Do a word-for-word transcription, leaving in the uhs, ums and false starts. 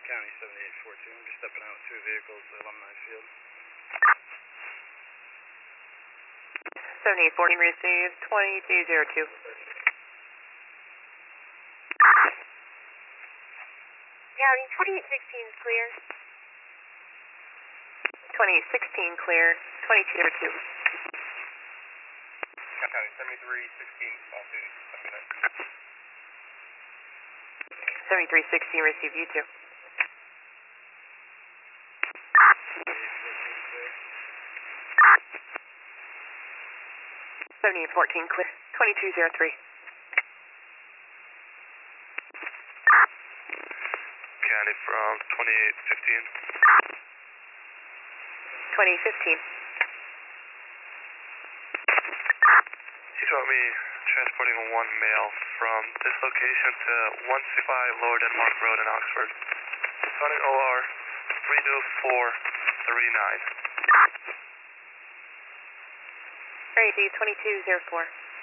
County seventy-eight fourteen, I'm just stepping out with two vehicles to Alumni Field. seventy-eight fourteen received, twenty-two zero two. County twenty-eight sixteen is clear. twenty-eight sixteen clear, twenty-two zero two. County seventy-three sixteen, off duty. seventy-three sixteen received, you too. seventy-eight fourteen clear, twenty-two zero three. County from twenty-eight fifteen. twenty-eight fifteen. You want me transporting one male from this location to one sixty-five Lower Denmark Road in Oxford. Running O R three two four three nine. Ready, twenty-two zero four.